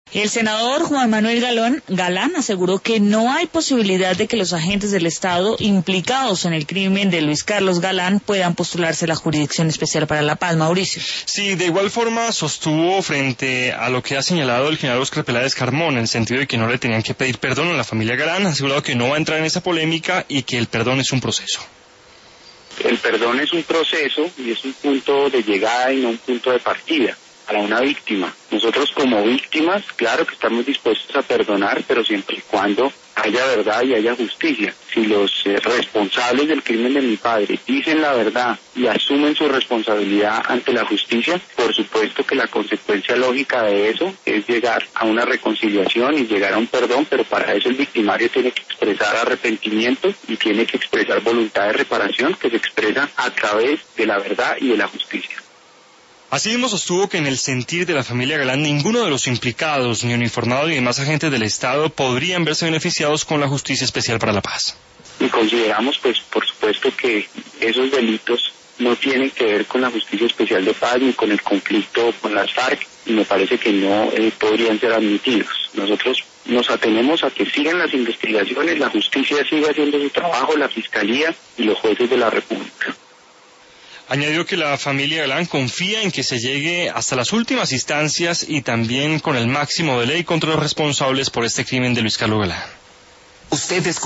El senador Juan Manuel Galán aseguró que no hay posibilidad de que los agentes del Estado implicados en el crimen de Luis Carlos Galán puedan postularse a la Jurisdicción Especial para la Paz. Mauricio. Sí, de igual forma sostuvo frente a lo que ha señalado el general Óscar Peláez Carmón, en el sentido de que no le tenían que pedir perdón a la familia Galán, ha asegurado que no va a entrar en esa polémica y que el perdón es un proceso. El perdón es un proceso y es un punto de llegada y no un punto de partida para una víctima. Nosotros como víctimas, claro que estamos dispuestos a perdonar, pero siempre y cuando haya verdad y haya justicia. Si los responsables del crimen de mi padre dicen la verdad y asumen su responsabilidad ante la justicia, por supuesto que la consecuencia lógica de eso es llegar a una reconciliación y llegar a un perdón, pero para eso el victimario tiene que expresar arrepentimiento y tiene que expresar voluntad de reparación que se expresa a través de la verdad y de la justicia. Asimismo sostuvo que en el sentir de la familia Galán ninguno de los implicados, ni uniformados ni demás agentes del Estado, podrían verse beneficiados con la Justicia Especial para la Paz. Y consideramos, pues, por supuesto que esos delitos no tienen que ver con la Justicia Especial de Paz ni con el conflicto con las FARC, y me parece que no podrían ser admitidos. Nosotros nos atenemos a que sigan las investigaciones, la justicia siga haciendo su trabajo, la Fiscalía y los jueces de la República. Añadió que la familia Galán confía en que se llegue hasta las últimas instancias y también con el máximo de ley contra los responsables por este crimen de Luis Carlos Galán.